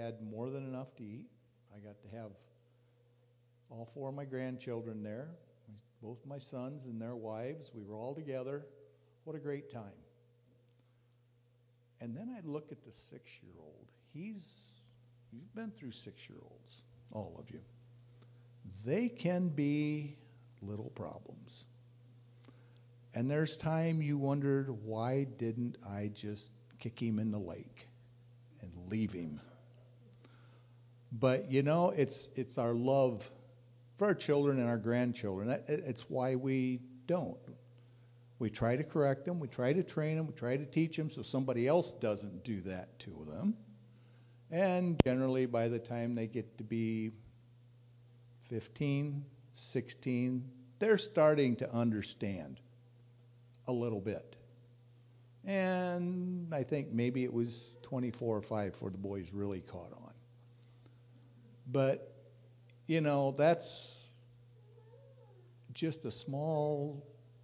had more than enough to eat. I got to have all 4 of my grandchildren there, both my sons and their wives. We were all together. What a great time. And then I look at the 6-year-old. You've been through 6-year-olds, all of you. They can be little problems. And there's time you wondered, why didn't I just kick him in the lake and leave him? But it's our love for our children and our grandchildren. It's why we don't. We try to correct them. We try to train them. We try to teach them so somebody else doesn't do that to them. And generally, by the time they get to be 15, 16, they're starting to understand a little bit. And I think maybe it was 24 or 5 before the boys really caught on. But, that's just a small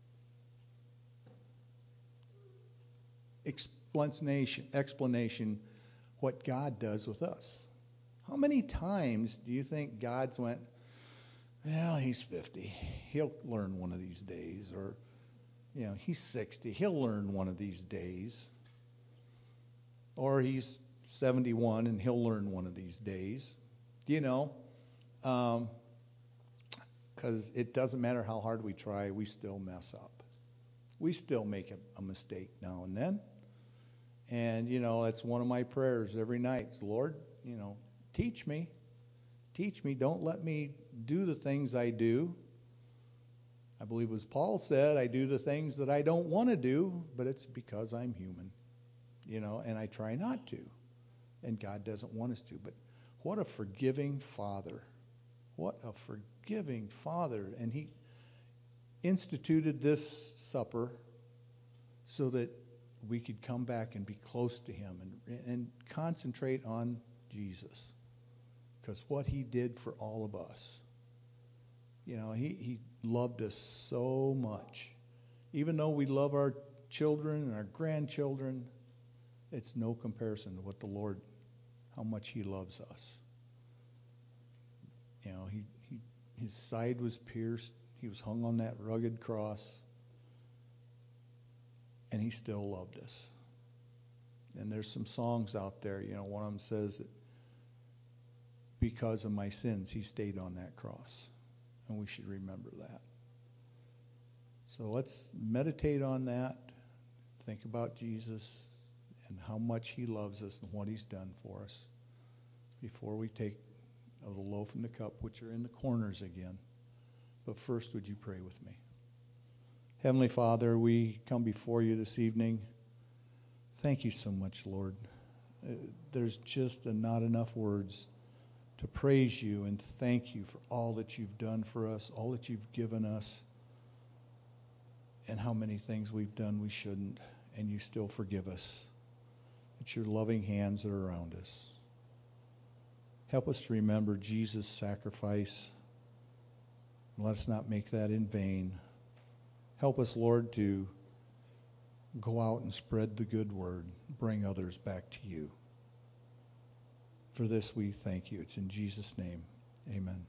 explanation what God does with us. How many times do you think God's went, well, he's 50. He'll learn one of these days. Or, he's 60. He'll learn one of these days. Or he's 71 and he'll learn one of these days. Because it doesn't matter how hard we try, we still mess up. We still make a mistake now and then. And, that's one of my prayers every night. Lord, teach me. Teach me. Don't let me do the things I do. I believe as Paul said, I do the things that I don't want to do, but it's because I'm human. And I try not to. And God doesn't want us to. But what a forgiving Father. What a forgiving Father. And he instituted this supper so that we could come back and be close to him and concentrate on Jesus. Because what he did for all of us. He loved us so much. Even though we love our children and our grandchildren, it's no comparison to what the Lord, how much he loves us. His side was pierced. He was hung on that rugged cross. And he still loved us. And there's some songs out there, one of them says that because of my sins, he stayed on that cross. And we should remember that. So let's meditate on that. Think about Jesus and how much he loves us and what he's done for us before we take of the loaf and the cup, which are in the corners again. But first, would you pray with me? Heavenly Father, we come before you this evening. Thank you so much, Lord. There's just not enough words to praise you and thank you for all that you've done for us, all that you've given us, and how many things we've done we shouldn't, and you still forgive us. It's your loving hands that are around us. Help us to remember Jesus' sacrifice. Let us not make that in vain. Help us, Lord, to go out and spread the good word, bring others back to you. For this we thank you. It's in Jesus' name. Amen.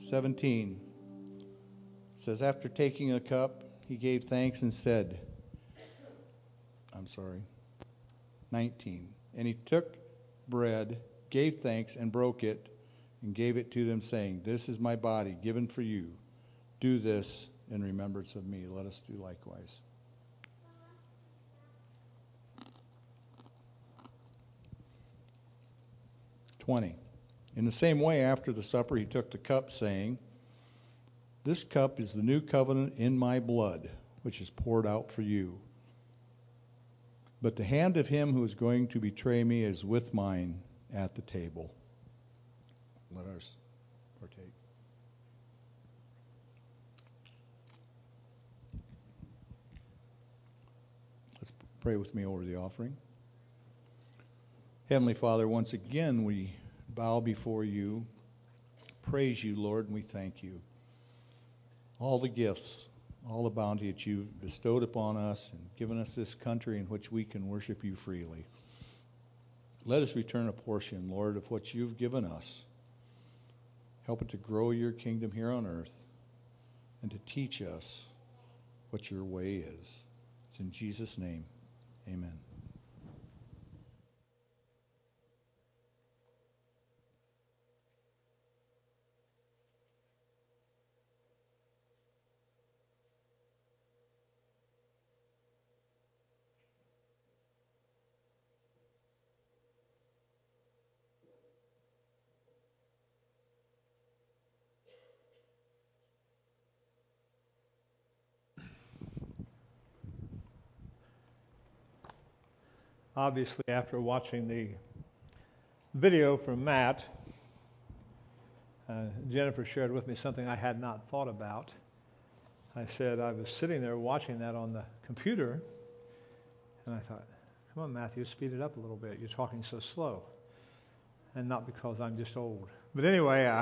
(22:17) says, after taking a cup, he gave thanks and said, 19. And he took bread, gave thanks, and broke it, and gave it to them, saying, "This is my body given for you. Do this in remembrance of me." Let us do likewise. In the same way, after the supper, he took the cup, saying, "This cup is the new covenant in my blood, which is poured out for you. But the hand of him who is going to betray me is with mine at the table." Let us partake. Let's pray with me over the offering. Heavenly Father, once again we bow before you, praise you, Lord, and we thank you. All the gifts, all the bounty that you've bestowed upon us and given us this country in which we can worship you freely. Let us return a portion, Lord, of what you've given us. Help it to grow your kingdom here on earth and to teach us what your way is. It's in Jesus' name, amen. Obviously, after watching the video from Matt, Jennifer shared with me something I had not thought about. I said I was sitting there watching that on the computer, and I thought, come on, Matthew, speed it up a little bit. You're talking so slow. And not because I'm just old. But anyway,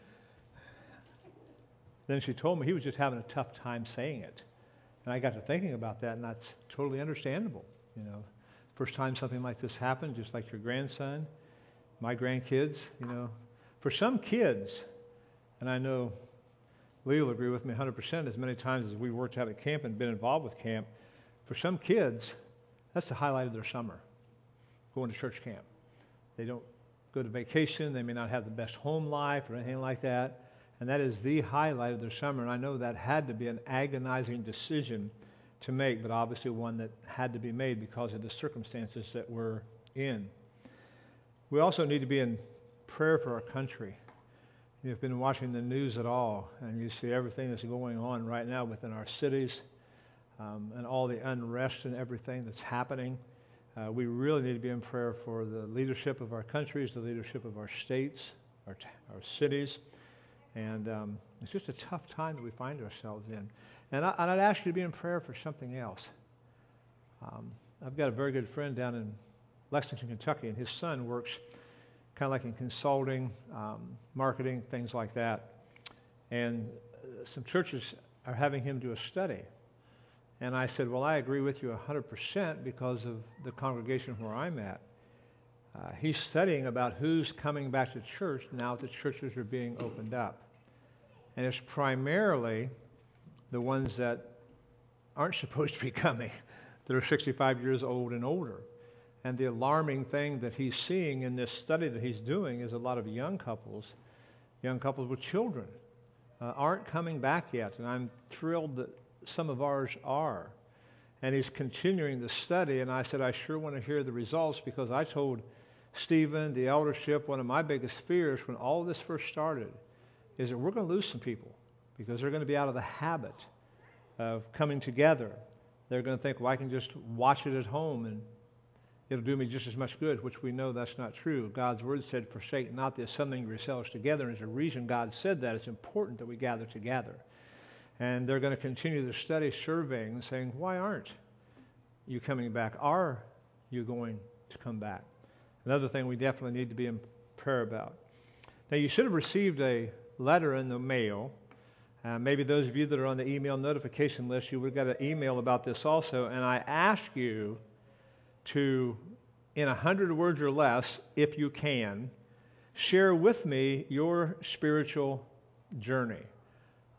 then she told me he was just having a tough time saying it. And I got to thinking about that, and that's totally understandable, you know. First time something like this happened, just like your grandson, my grandkids, you know. For some kids, and I know Lee will agree with me 100%, as many times as we worked out at camp and been involved with camp, for some kids, that's the highlight of their summer, going to church camp. They don't go to vacation, they may not have the best home life or anything like that, and that is the highlight of their summer. And I know that had to be an agonizing decision to make, but obviously one that had to be made because of the circumstances that we're in. We also need to be in prayer for our country. You've been watching the news at all, and you see everything that's going on right now within our cities, and all the unrest and everything that's happening. We really need to be in prayer for the leadership of our countries, the leadership of our states, our cities, and it's just a tough time that we find ourselves in. And I'd ask you to be in prayer for something else. I've got a very good friend down in Lexington, Kentucky, and his son works kind of like in consulting, marketing, things like that. And some churches are having him do a study. And I said, well, I agree with you 100% because of the congregation where I'm at. He's studying about who's coming back to church now that the churches are being opened up. And it's primarily the ones that aren't supposed to be coming, that are 65 years old and older. And the alarming thing that he's seeing in this study that he's doing is a lot of young couples with children, aren't coming back yet. And I'm thrilled that some of ours are. And he's continuing the study, and I said, I sure want to hear the results, because I told Stephen, the eldership, one of my biggest fears when all this first started is that we're going to lose some people, because they're going to be out of the habit of coming together. They're going to think, well, I can just watch it at home and it'll do me just as much good, which we know that's not true. God's word said, forsake not the assembling of yourselves together. And there's a reason God said that. It's important that we gather together. And they're going to continue the study, surveying, and saying, why aren't you coming back? Are you going to come back? Another thing we definitely need to be in prayer about. Now, you should have received a letter in the mail. Maybe those of you that are on the email notification list, you would have got an email about this also. And I ask you to, in 100 words or less, if you can, share with me your spiritual journey.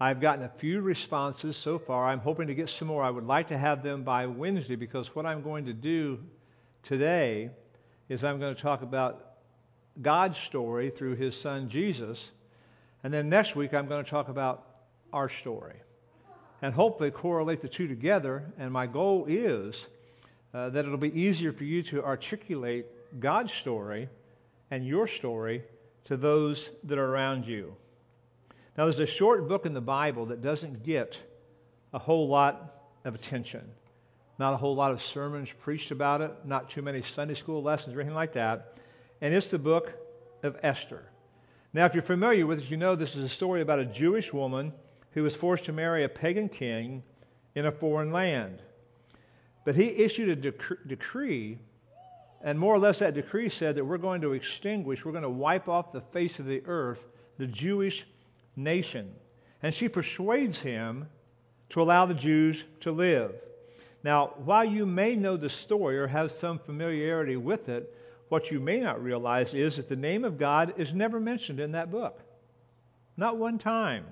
I've gotten a few responses so far. I'm hoping to get some more. I would like to have them by Wednesday, because what I'm going to do today is I'm going to talk about God's story through His Son Jesus. And then next week I'm going to talk about our story and hopefully correlate the two together. And my goal is that it'll be easier for you to articulate God's story and your story to those that are around you. Now, there's a short book in the Bible that doesn't get a whole lot of attention. Not a whole lot of sermons preached about it, not too many Sunday school lessons or anything like that. And it's the book of Esther. Now, if you're familiar with it, you know this is a story about a Jewish woman who was forced to marry a pagan king in a foreign land. But he issued a decree, and more or less that decree said that we're going to wipe off the face of the earth the Jewish nation. And she persuades him to allow the Jews to live. Now, while you may know the story or have some familiarity with it, what you may not realize is that the name of God is never mentioned in that book. Not one time.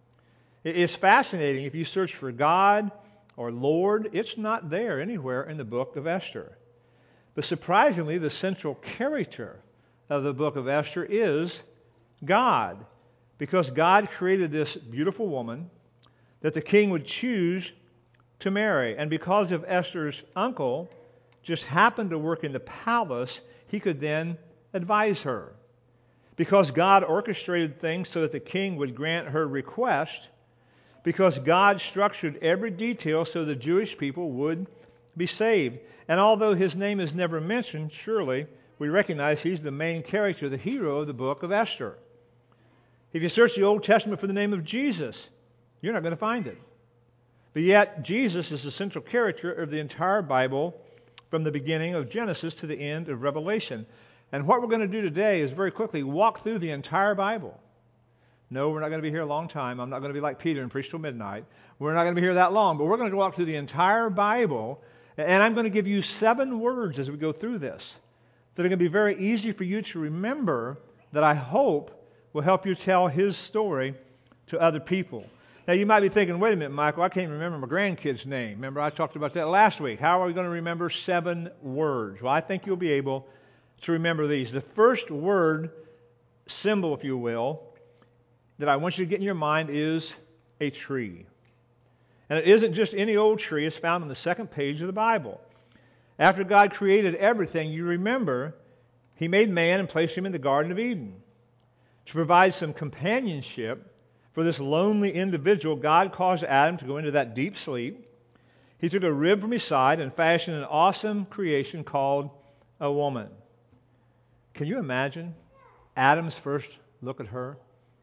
It's fascinating. If you search for God or Lord, it's not there anywhere in the book of Esther. But surprisingly, the central character of the book of Esther is God, because God created this beautiful woman that the king would choose to marry. And because of Esther's uncle just happened to work in the palace, he could then advise her. Because God orchestrated things so that the king would grant her request, because God structured every detail so the Jewish people would be saved. And although his name is never mentioned, surely we recognize he's the main character, the hero of the book of Esther. If you search the Old Testament for the name of Jesus, you're not going to find it. But yet, Jesus is the central character of the entire Bible from the beginning of Genesis to the end of Revelation. And what we're going to do today is very quickly walk through the entire Bible. No, we're not going to be here a long time. I'm not going to be like Peter and preach till midnight. We're not going to be here that long, but we're going to walk through the entire Bible, and I'm going to give you 7 words as we go through this that are going to be very easy for you to remember, that I hope will help you tell his story to other people. Now, you might be thinking, wait a minute, Michael, I can't remember my grandkid's name. Remember, I talked about that last week. How are we going to remember 7 words? Well, I think you'll be able to remember these. The first word, symbol, if you will, that I want you to get in your mind is a tree. And it isn't just any old tree. It's found on the 2nd page of the Bible. After God created everything, you remember, He made man and placed him in the Garden of Eden. To provide some companionship for this lonely individual, God caused Adam to go into that deep sleep. He took a rib from his side and fashioned an awesome creation called a woman. Can you imagine Adam's first look at her?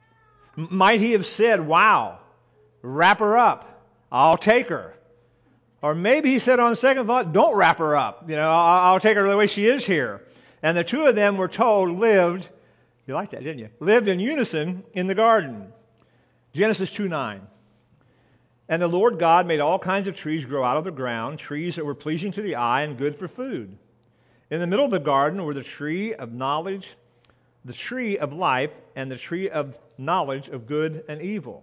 Might he have said, wow, wrap her up, I'll take her. Or maybe he said on second thought, don't wrap her up. I'll take her the way she is here. And the two of them, were told, lived, you liked that, didn't you? Lived in unison in the garden. Genesis 2:9. And the Lord God made all kinds of trees grow out of the ground, trees that were pleasing to the eye and good for food. In the middle of the garden were the tree of knowledge, the tree of life, and the tree of knowledge of good and evil.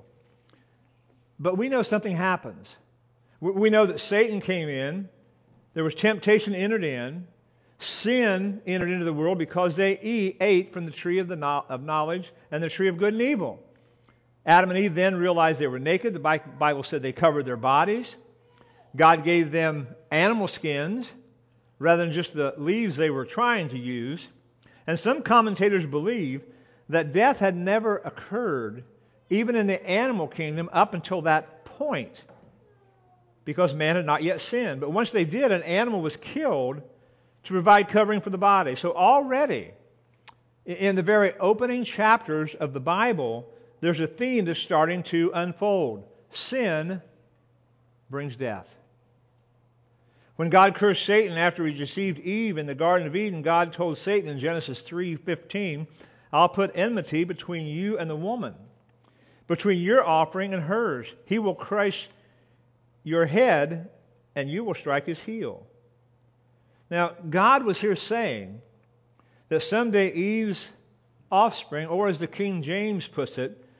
But we know something happens. We know that Satan came in, there was temptation entered in, sin entered into the world because they ate from the tree of knowledge and the tree of good and evil. Adam and Eve then realized they were naked. The Bible said they covered their bodies. God gave them animal skins rather than just the leaves they were trying to use. And some commentators believe that death had never occurred, even in the animal kingdom, up until that point, because man had not yet sinned. But once they did, an animal was killed to provide covering for the body. So already, in the very opening chapters of the Bible, there's a theme that's starting to unfold. Sin brings death. When God cursed Satan after he deceived Eve in the Garden of Eden, God told Satan in Genesis 3:15, I'll put enmity between you and the woman, between your offering and hers. He will crush your head, and you will strike his heel. Now, God was here saying that someday Eve's offspring, or as the King James puts it,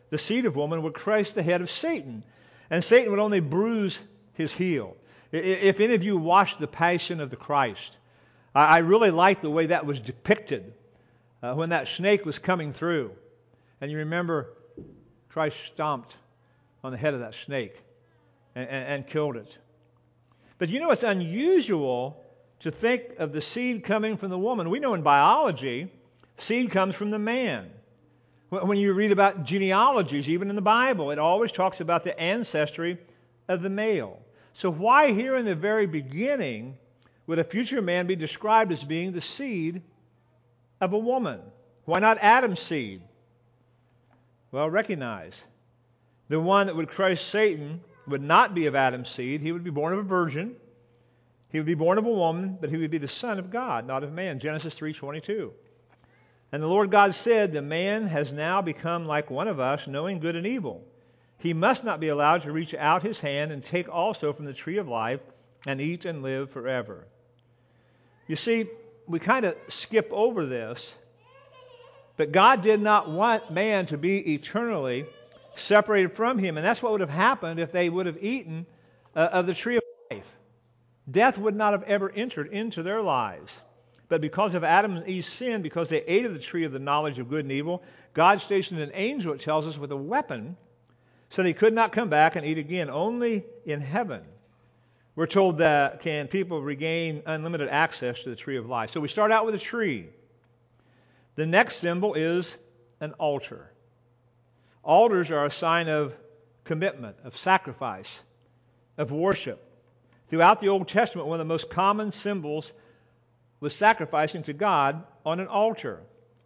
the seed of woman, would crush the head of Satan, and Satan would only bruise his heel. If any of you watched The Passion of the Christ, I really like the way that was depicted when that snake was coming through. And you remember Christ stomped on the head of that snake and killed it. But you know, it's unusual to think of the seed coming from the woman. We know in biology, seed comes from the man. When you read about genealogies, even in the Bible, it always talks about the ancestry of the male. So why here in the very beginning would a future man be described as being the seed of a woman? Why not Adam's seed? Well, recognize, the one that would crush Satan would not be of Adam's seed. He would be born of a virgin. He would be born of a woman, but he would be the son of God, not of man. Genesis 3:22. And the Lord God said, the man has now become like one of us, knowing good and evil. He must not be allowed to reach out his hand and take also from the tree of life and eat and live forever. You see, we kind of skip over this, but God did not want man to be eternally separated from him. And that's what would have happened if they would have eaten of the tree of life. Death would not have ever entered into their lives. But because of Adam and Eve's sin, because they ate of the tree of the knowledge of good and evil, God stationed an angel, it tells us, with a weapon, so that he could not come back and eat again. Only in heaven, we're told, that can people regain unlimited access to the tree of life. So we start out with a tree. The next symbol is an altar. Altars are a sign of commitment, of sacrifice, of worship. Throughout the Old Testament, one of the most common symbols was sacrificing to God on an altar.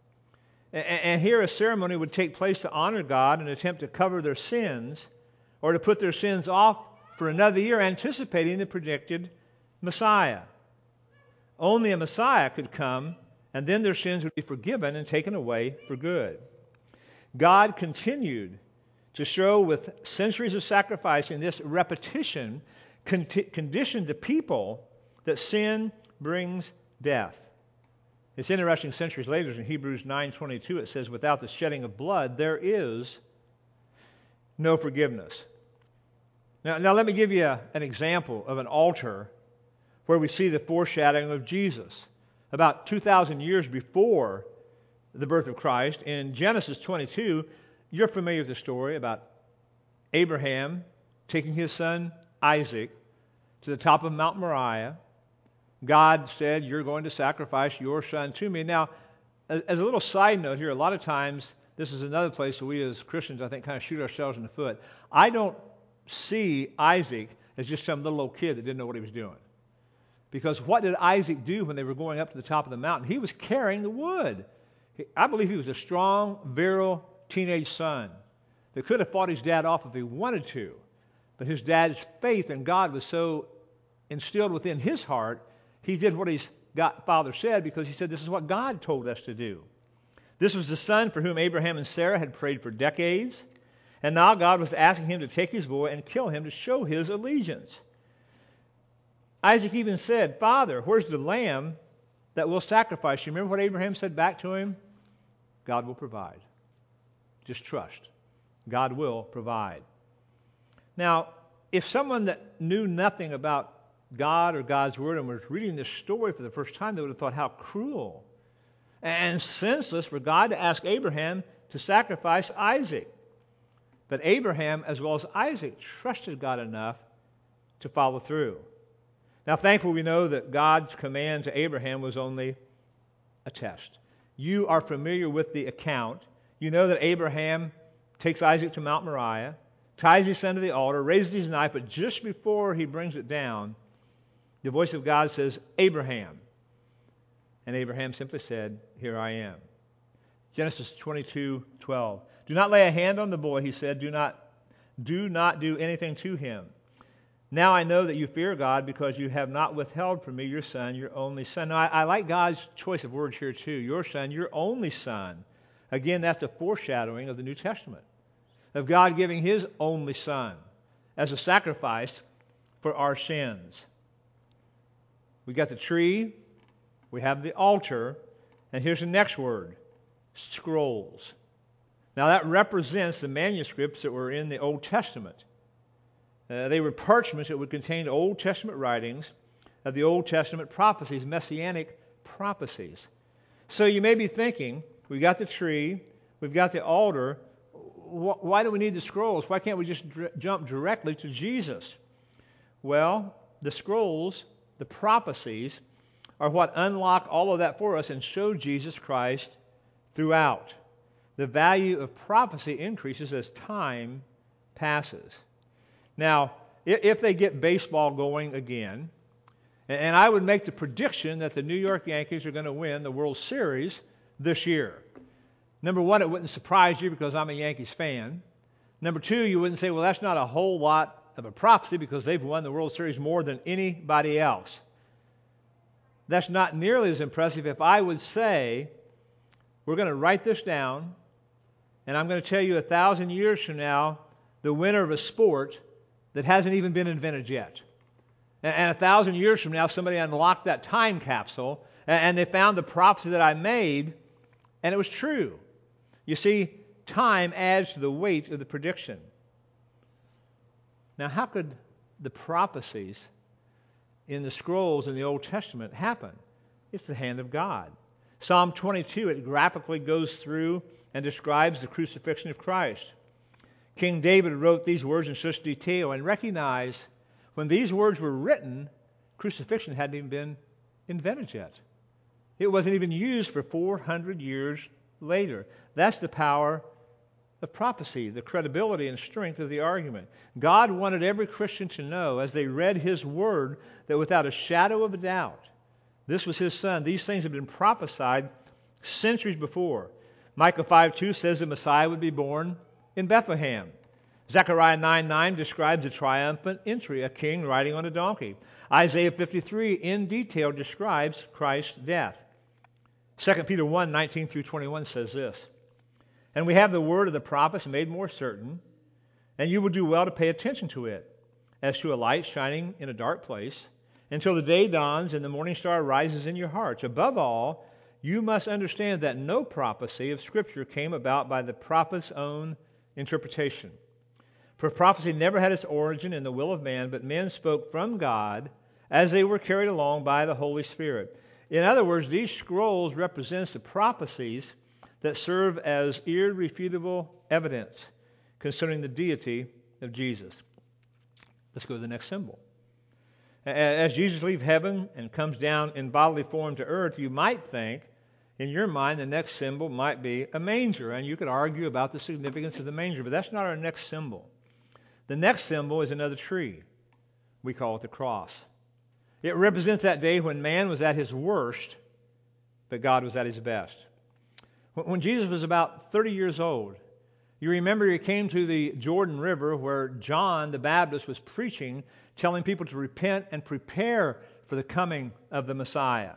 And here a ceremony would take place to honor God and attempt to cover their sins or to put their sins off for another year, anticipating the predicted Messiah. Only a Messiah could come, and then their sins would be forgiven and taken away for good. God continued to show with centuries of sacrificing this repetition conditioned the people that sin brings death. It's interesting, centuries later in Hebrews 9:22 it says, without the shedding of blood there is no forgiveness. Now let me give you an example of an altar where we see the foreshadowing of Jesus. About 2,000 years before the birth of Christ, in Genesis 22, you're familiar with the story about Abraham taking his son Isaac to the top of Mount Moriah. God said, you're going to sacrifice your son to me. Now, as a little side note here, a lot of times, this is another place where we as Christians, I think, kind of shoot ourselves in the foot. I don't see Isaac as just some little old kid that didn't know what he was doing. Because what did Isaac do when they were going up to the top of the mountain? He was carrying the wood. I believe he was a strong, virile teenage son that could have fought his dad off if he wanted to. But his dad's faith in God was so instilled within his heart, he did what his father said because he said, this is what God told us to do. This was the son for whom Abraham and Sarah had prayed for decades. And now God was asking him to take his boy and kill him to show his allegiance. Isaac even said, Father, where's the lamb that we'll sacrifice? You remember what Abraham said back to him? God will provide. Just trust. God will provide. Now, if someone that knew nothing about God or God's Word and was reading this story for the first time, they would have thought, how cruel and senseless for God to ask Abraham to sacrifice Isaac. But Abraham, as well as Isaac, trusted God enough to follow through. Now, thankfully, we know that God's command to Abraham was only a test. You are familiar with the account. You know that Abraham takes Isaac to Mount Moriah, ties his son to the altar, raises his knife, but just before he brings it down, the voice of God says, Abraham. And Abraham simply said, here I am. Genesis 22:12. Do not lay a hand on the boy, he said. Do not do anything to him. Now I know that you fear God because you have not withheld from me your son, your only son. Now I like God's choice of words here too. Your son, your only son. Again, that's a foreshadowing of the New Testament, of God giving his only son as a sacrifice for our sins. We got the tree, we have the altar, and here's the next word, scrolls. Now that represents the manuscripts that were in the Old Testament. They were parchments that would contain Old Testament writings of the Old Testament prophecies, messianic prophecies. So you may be thinking, we've got the tree, we've got the altar, why do we need the scrolls? Why can't we just jump directly to Jesus? Well, the scrolls, the prophecies, are what unlock all of that for us and show Jesus Christ throughout. The value of prophecy increases as time passes. Now, if they get baseball going again, and I would make the prediction that the New York Yankees are going to win the World Series this year. Number one, it wouldn't surprise you because I'm a Yankees fan. Number two, you wouldn't say, well, that's not a whole lot of a prophecy because they've won the World Series more than anybody else. That's not nearly as impressive if I would say, we're going to write this down, and I'm going to tell you 1,000 years from now the winner of a sport that hasn't even been invented yet. And 1,000 years from now, somebody unlocked that time capsule, and they found the prophecy that I made, and it was true. You see, time adds to the weight of the prediction. Now, how could the prophecies in the scrolls in the Old Testament happen? It's the hand of God. Psalm 22, it graphically goes through and describes the crucifixion of Christ. King David wrote these words in such detail, and recognize when these words were written, crucifixion hadn't even been invented yet. It wasn't even used for 400 years later. That's the power of prophecy, the credibility and strength of the argument. God wanted every Christian to know as they read His Word that without a shadow of a doubt, this was His Son. These things had been prophesied centuries before. Micah 5:2 says the Messiah would be born in Bethlehem. Zechariah 9:9 describes a triumphant entry, a king riding on a donkey. Isaiah 53 in detail describes Christ's death. 2 Peter 1:19 through 21 says this, and we have the word of the prophets made more certain, and you will do well to pay attention to it, as to a light shining in a dark place, until the day dawns and the morning star rises in your hearts. Above all, you must understand that no prophecy of Scripture came about by the prophet's own interpretation. For prophecy never had its origin in the will of man, but men spoke from God as they were carried along by the Holy Spirit. In other words, these scrolls represent the prophecies that serve as irrefutable evidence concerning the deity of Jesus. Let's go to the next symbol. As Jesus leaves heaven and comes down in bodily form to earth, you might think, in your mind, the next symbol might be a manger, and you could argue about the significance of the manger, but that's not our next symbol. The next symbol is another tree. We call it the cross. It represents that day when man was at his worst, but God was at his best. When Jesus was about 30 years old, you remember he came to the Jordan River where John the Baptist was preaching, telling people to repent and prepare for the coming of the Messiah.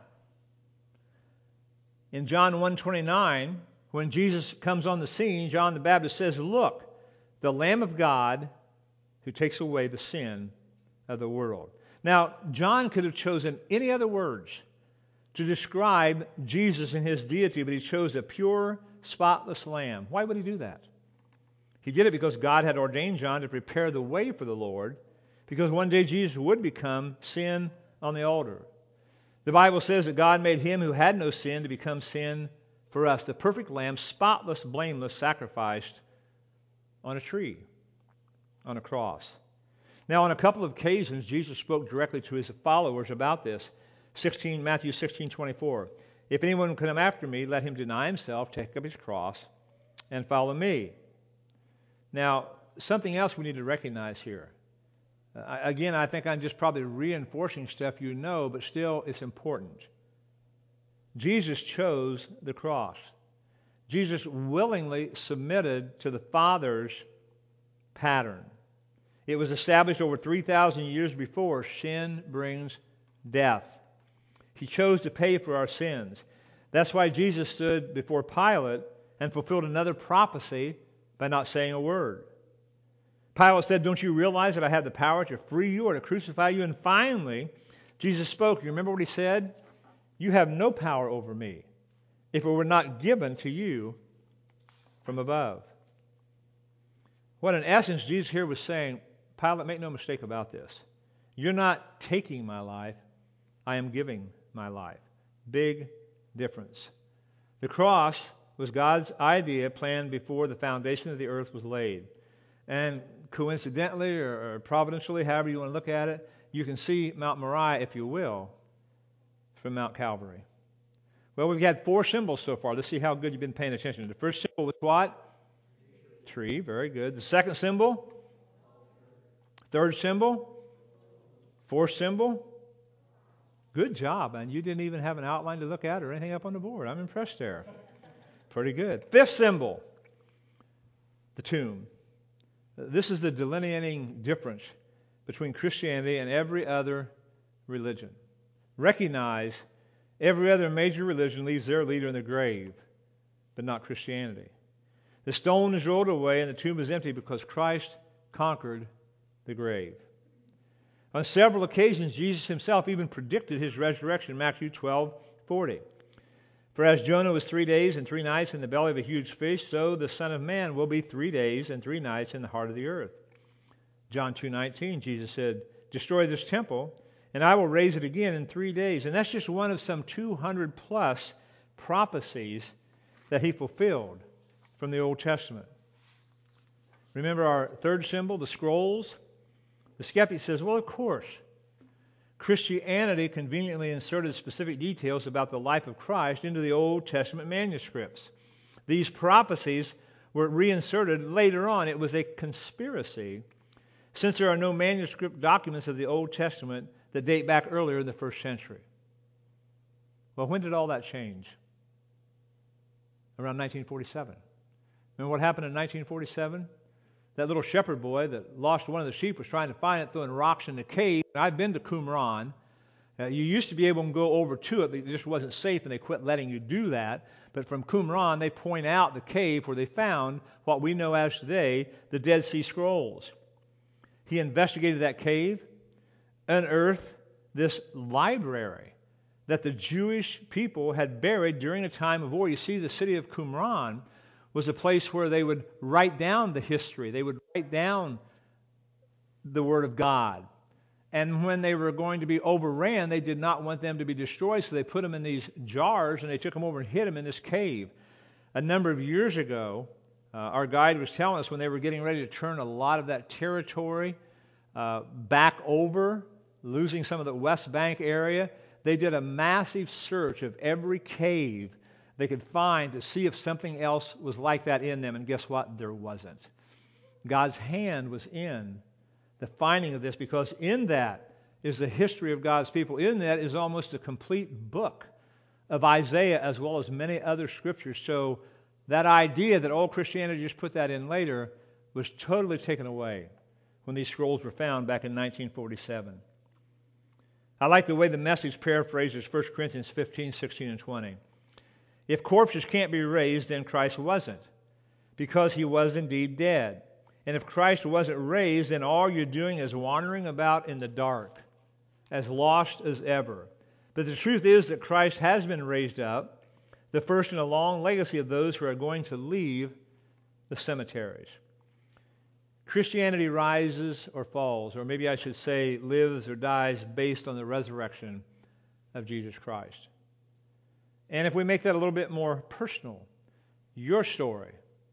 In John 1:29, when Jesus comes on the scene, John the Baptist says, look, the Lamb of God who takes away the sin of the world. Now, John could have chosen any other words to describe Jesus and His deity, but he chose a pure, spotless lamb. Why would he do that? He did it because God had ordained John to prepare the way for the Lord, because one day Jesus would become sin on the altar. The Bible says that God made Him who had no sin to become sin for us, the perfect lamb, spotless, blameless, sacrificed on a tree, on a cross. Now, on a couple of occasions, Jesus spoke directly to His followers about this. Matthew 16:24. If anyone will come after me, let him deny himself, take up his cross, and follow me. Now, something else we need to recognize here. Again, I think I'm just probably reinforcing stuff you know, but still it's important. Jesus chose the cross. Jesus willingly submitted to the Father's pattern. It was established over 3,000 years before. Sin brings death. He chose to pay for our sins. That's why Jesus stood before Pilate and fulfilled another prophecy by not saying a word. Pilate said, don't you realize that I have the power to free you or to crucify you? And finally, Jesus spoke. You remember what He said? You have no power over me if it were not given to you from above. What in essence Jesus here was saying, Pilate, make no mistake about this. You're not taking my life, I am giving my life. Big difference. The cross was God's idea planned before the foundation of the earth was laid. And coincidentally or providentially, however you want to look at it, you can see Mount Moriah, if you will, from Mount Calvary. Well, we've had 4 symbols so far. Let's see how good you've been paying attention. The first symbol was what? Tree. Very good. The second symbol? Third symbol? Fourth symbol? Good job, man. You didn't even have an outline to look at or anything up on the board. I'm impressed there. Pretty good. Fifth symbol, the tomb. This is the delineating difference between Christianity and every other religion. Recognize every other major religion leaves their leader in the grave, but not Christianity. The stone is rolled away and the tomb is empty because Christ conquered the grave. On several occasions, Jesus himself even predicted his resurrection, Matthew 12:40. For as Jonah was 3 days and 3 nights in the belly of a huge fish, so the Son of Man will be 3 days and 3 nights in the heart of the earth. John 2:19, Jesus said, destroy this temple, and I will raise it again in 3 days. And that's just one of some 200 plus prophecies that he fulfilled from the Old Testament. Remember our third symbol, the scrolls? The skeptic says, well, of course. Christianity conveniently inserted specific details about the life of Christ into the Old Testament manuscripts. These prophecies were reinserted later on. It was a conspiracy, since there are no manuscript documents of the Old Testament that date back earlier in the first century. Well, when did all that change? Around 1947. Remember what happened in 1947? That little shepherd boy that lost one of the sheep was trying to find it, throwing rocks in the cave. I've been to Qumran. You used to be able to go over to it, but it just wasn't safe, and they quit letting you do that. But from Qumran, they point out the cave where they found what we know as today the Dead Sea Scrolls. He investigated that cave, unearthed this library that the Jewish people had buried during a time of war. You see, the city of Qumran was a place where they would write down the history. They would write down the Word of God. And when they were going to be overran, they did not want them to be destroyed, so they put them in these jars, and they took them over and hid them in this cave. A number of years ago, our guide was telling us when they were getting ready to turn a lot of that territory back over, losing some of the West Bank area, they did a massive search of every cave they could find to see if something else was like that in them. And guess what? There wasn't. God's hand was in the finding of this, because in that is the history of God's people. In that is almost a complete book of Isaiah as well as many other scriptures. So that idea that old Christianity just put that in later was totally taken away when these scrolls were found back in 1947. I like the way the Message paraphrases 1 Corinthians 15, 16, and 20. If corpses can't be raised, then Christ wasn't, because he was indeed dead. And if Christ wasn't raised, then all you're doing is wandering about in the dark, as lost as ever. But the truth is that Christ has been raised up, the first in a long legacy of those who are going to leave the cemeteries. Christianity rises or falls, or maybe I should say lives or dies based on the resurrection of Jesus Christ. And if we make that a little bit more personal, your story,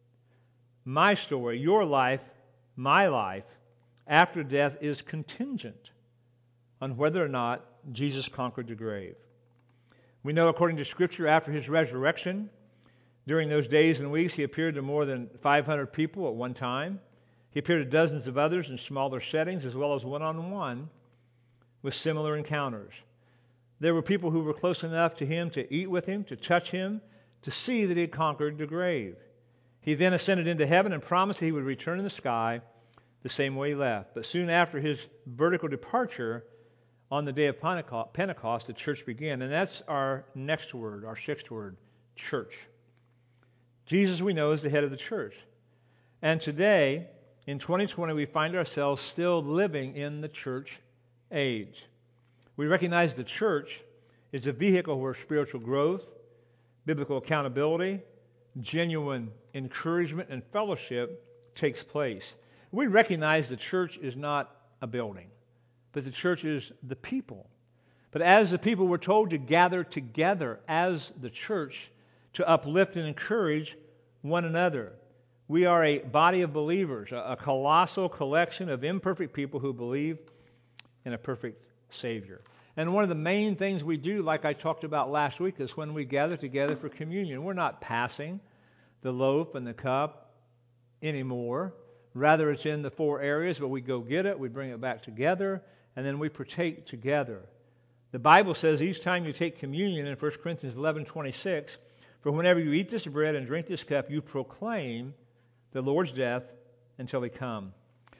my story, your life, my life, after death is contingent on whether or not Jesus conquered the grave. We know, according to Scripture, after his resurrection, during those days and weeks, he appeared to more than 500 people at one time. He appeared to dozens of others in smaller settings, as well as one-on-one with similar encounters. There were people who were close enough to him to eat with him, to touch him, to see that he had conquered the grave. He then ascended into heaven and promised that he would return in the sky the same way he left. But soon after his vertical departure, on the day of Pentecost, the church began. And that's our next word, our sixth word, church. Jesus, we know, is the head of the church. And today, in 2020, we find ourselves still living in the church age. We recognize the church is a vehicle where spiritual growth, biblical accountability, genuine encouragement and fellowship takes place. We recognize the church is not a building, but the church is the people. But as the people, we're told to gather together as the church to uplift and encourage one another. We are a body of believers, a colossal collection of imperfect people who believe in a perfect Savior. And one of the main things we do, like I talked about last week, is when we gather together for communion. We're not passing the loaf and the cup anymore. Rather, it's in the four areas where we go get it, we bring it back together, and then we partake together. The Bible says each time you take communion in 1 Corinthians 11:26, for whenever you eat this bread and drink this cup, you proclaim the Lord's death until He come.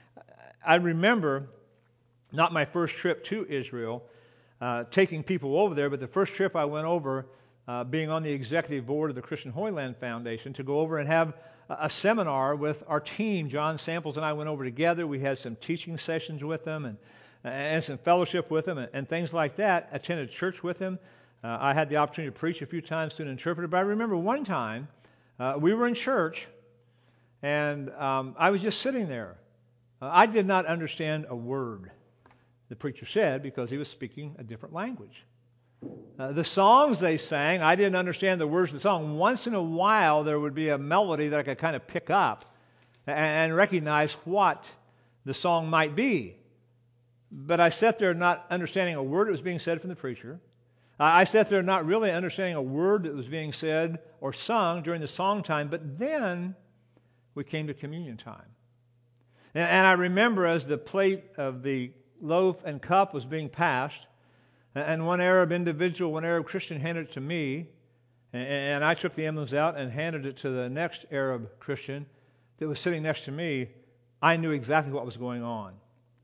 I remember, not my first trip to Israel, taking people over there, but the first trip I went over, being on the executive board of the Christian Holy Land Foundation, to go over and have a seminar with our team. John Samples and I went over together. We had some teaching sessions with them and some fellowship with them and things like that. Attended church with them. I had the opportunity to preach a few times to an interpreter. But I remember one time we were in church and I was just sitting there. I did not understand a word the preacher said because he was speaking a different language. The songs they sang, I didn't understand the words of the song. Once in a while, there would be a melody that I could kind of pick up and recognize what the song might be. But I sat there not understanding a word that was being said from the preacher. I sat there not really understanding a word that was being said or sung during the song time. But then we came to communion time. And I remember as the plate of the loaf and cup was being passed, and one Arab individual, one Arab Christian handed it to me, and I took the emblems out and handed it to the next Arab Christian that was sitting next to me. I knew exactly what was going on.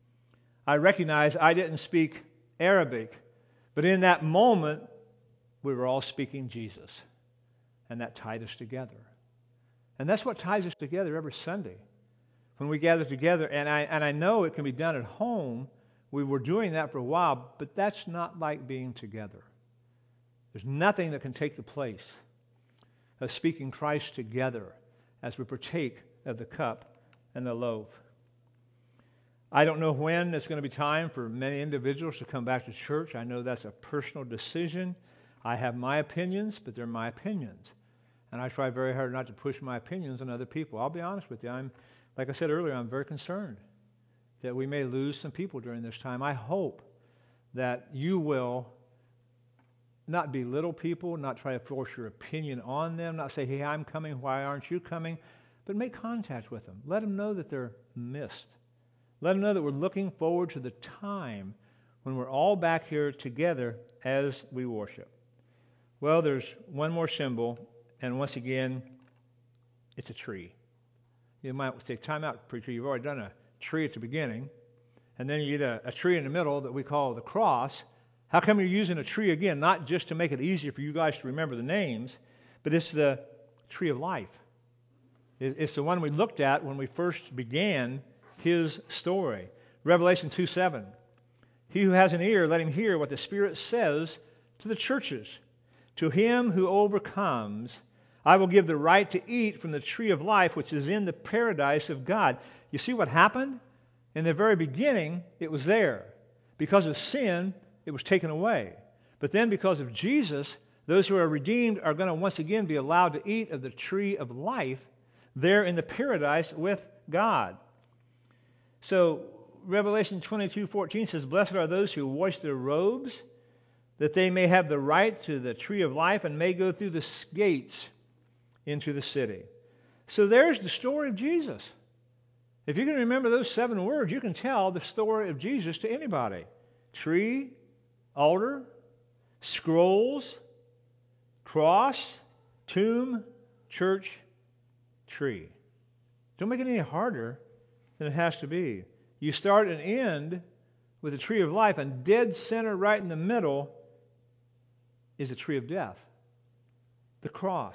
I recognized I didn't speak Arabic, but in that moment, we were all speaking Jesus, and that tied us together. And that's what ties us together every Sunday when we gather together. And I know it can be done at home. We were doing that for a while, but that's not like being together. There's nothing that can take the place of speaking Christ together as we partake of the cup and the loaf. I don't know when it's going to be time for many individuals to come back to church. I know that's a personal decision. I have my opinions, but they're my opinions. And I try very hard not to push my opinions on other people. I'll be honest with you. Like I said earlier, I'm very concerned that we may lose some people during this time. I hope that you will not belittle people, not try to force your opinion on them, not say, hey, I'm coming, why aren't you coming? But make contact with them. Let them know that they're missed. Let them know that we're looking forward to the time when we're all back here together as we worship. Well, there's one more symbol, and once again, it's a tree. You might say, time out, preacher, you've already done a tree at the beginning, and then you get a tree in the middle that we call the cross. How come you're using a tree again? Not just to make it easier for you guys to remember the names, but it's the tree of life. It's the one we looked at when we first began his story. Revelation 2:7. He who has an ear, let him hear what the Spirit says to the churches. To him who overcomes, I will give the right to eat from the tree of life, which is in the paradise of God. You see what happened? In the very beginning, it was there. Because of sin, it was taken away. But then because of Jesus, those who are redeemed are going to once again be allowed to eat of the tree of life there in the paradise with God. So Revelation 22:14 says, blessed are those who wash their robes, that they may have the right to the tree of life and may go through the gates into the city. So there's the story of Jesus. If you can remember those 7 words, you can tell the story of Jesus to anybody. Tree, altar, scrolls, cross, tomb, church, tree. Don't make it any harder than it has to be. You start and end with the tree of life, and dead center right in the middle is the tree of death, the cross.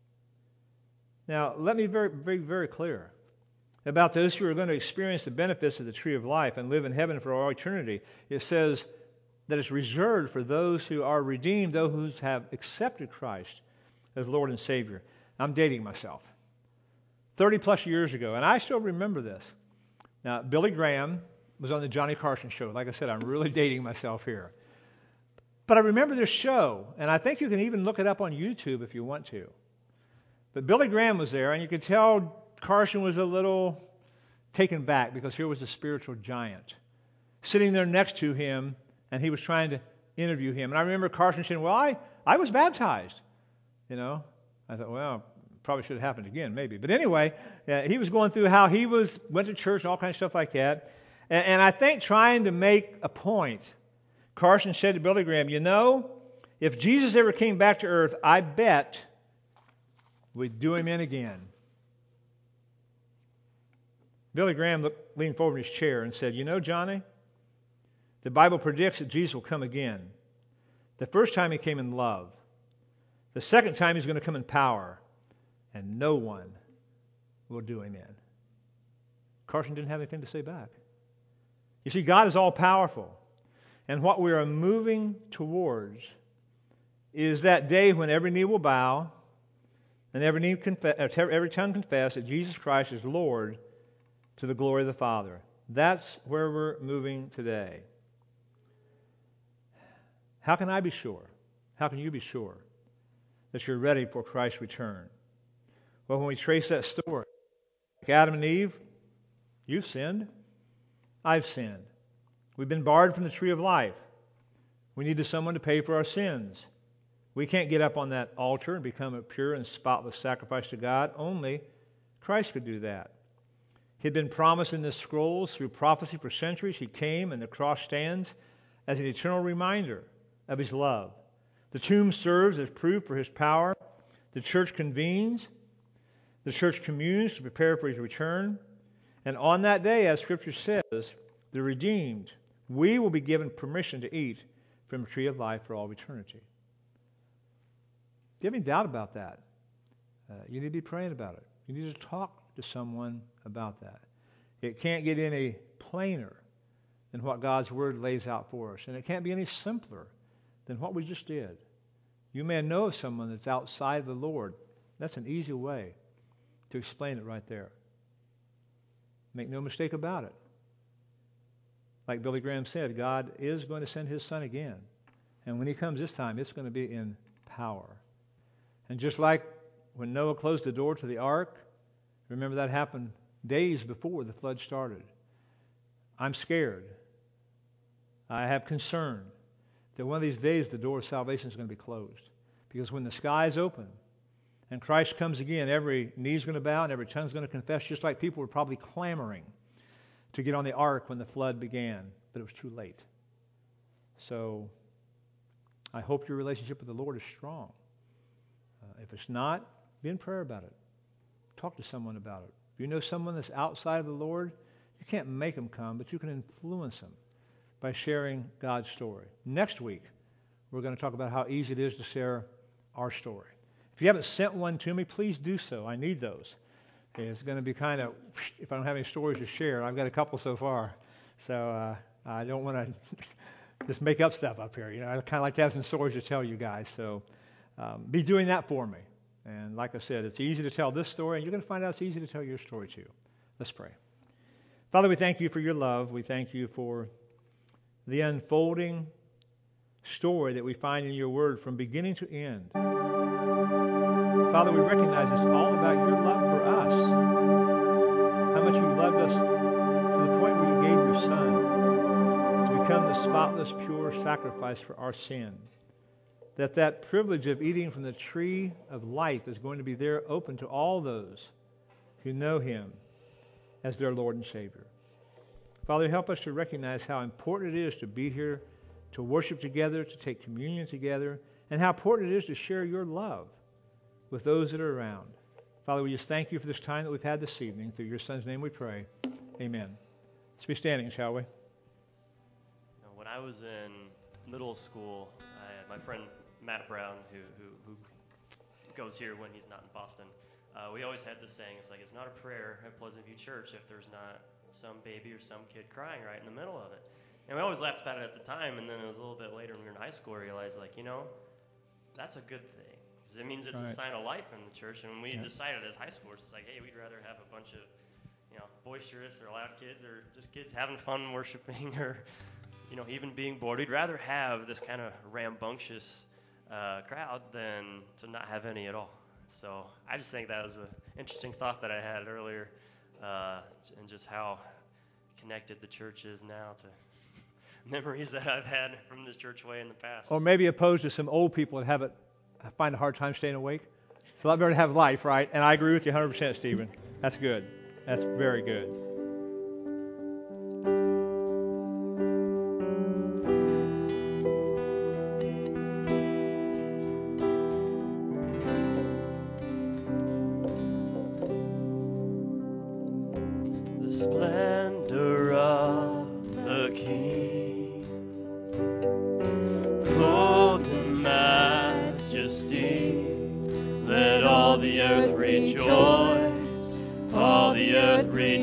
Now, let me be very clear about those who are going to experience the benefits of the tree of life and live in heaven for all eternity. It says that it's reserved for those who are redeemed, those who have accepted Christ as Lord and Savior. I'm dating myself. 30 plus years ago, and I still remember this. Now, Billy Graham was on the Johnny Carson show. Like I said, I'm really dating myself here. But I remember this show, and I think you can even look it up on YouTube if you want to. But Billy Graham was there, and you could tell Carson was a little taken back because here was a spiritual giant sitting there next to him, and he was trying to interview him. And I remember Carson saying, well, I was baptized. You know, I thought, well, probably should have happened again, maybe. But anyway, he was going through how he went to church and all kinds of stuff like that. And I think trying to make a point, Carson said to Billy Graham, you know, if Jesus ever came back to earth, I bet we'd do him in again. Billy Graham leaned forward in his chair and said, you know, Johnny, the Bible predicts that Jesus will come again. The first time he came in love. The second time he's going to come in power. And no one will do him in. Carson didn't have anything to say back. You see, God is all powerful. And what we are moving towards is that day when every knee will bow and every tongue confess that Jesus Christ is Lord to the glory of the Father. That's where we're moving today. How can I be sure? How can you be sure that you're ready for Christ's return? Well, when we trace that story, like Adam and Eve, you've sinned. I've sinned. We've been barred from the tree of life. We needed someone to pay for our sins. We can't get up on that altar and become a pure and spotless sacrifice to God. Only Christ could do that. He had been promised in the scrolls through prophecy for centuries. He came, and the cross stands as an eternal reminder of His love. The tomb serves as proof for His power. The church convenes. The church communes to prepare for His return. And on that day, as Scripture says, the redeemed, we will be given permission to eat from the tree of life for all eternity. If you have any doubt about that, you need to be praying about it. You need to talk to someone about that. It can't get any plainer than what God's Word lays out for us. And it can't be any simpler than what we just did. You may know of someone that's outside of the Lord. That's an easy way to explain it right there. Make no mistake about it. Like Billy Graham said, God is going to send His Son again. And when He comes this time, it's going to be in power. And just like when Noah closed the door to the ark, remember that happened days before the flood started. I'm scared. I have concern that one of these days the door of salvation is going to be closed. Because when the sky is open and Christ comes again, every knee is going to bow and every tongue is going to confess, just like people were probably clamoring to get on the ark when the flood began, but it was too late. So I hope your relationship with the Lord is strong. If it's not, be in prayer about it. Talk to someone about it. If you know someone that's outside of the Lord, you can't make them come, but you can influence them by sharing God's story. Next week, we're going to talk about how easy it is to share our story. If you haven't sent one to me, please do so. I need those. It's going to be kind of, if I don't have any stories to share, I've got a couple so far. So I don't want to just make up stuff up here. You know, I kind of like to have some stories to tell you guys. So be doing that for me. And like I said, it's easy to tell this story, and you're going to find out it's easy to tell your story too. Let's pray. Father, we thank you for your love. We thank you for the unfolding story that we find in your word from beginning to end. Father, we recognize it's all about your love for us. How much you loved us to the point where you gave your Son to become the spotless, pure sacrifice for our sin. That privilege of eating from the tree of life is going to be there open to all those who know Him as their Lord and Savior. Father, help us to recognize how important it is to be here, to worship together, to take communion together, and how important it is to share your love with those that are around. Father, we just thank you for this time that we've had this evening. Through your Son's name we pray. Amen. Let's be standing, shall we? When I was in middle school, I had my friend Matt Brown, who goes here when he's not in Boston. We always had this saying, it's like, it's not a prayer at Pleasant View Church if there's not some baby or some kid crying right in the middle of it. And we always laughed about it at the time, and then it was a little bit later when we were in high school, I realized, like, you know, that's a good thing. It means it's a Right. sign of life in the church. And when we Yeah. decided as high schoolers, it's like, hey, we'd rather have a bunch of, boisterous or loud kids, or just kids having fun worshiping, or, even being bored. We'd rather have this kind of rambunctious crowd than to not have any at all. So I just think that was an interesting thought that I had earlier, and just how connected the church is now to memories that I've had from this church way in the past. Or maybe opposed to some old people that find a hard time staying awake. It's a lot better to have life, right? And I agree with you 100%, Stephen. That's good. That's very good.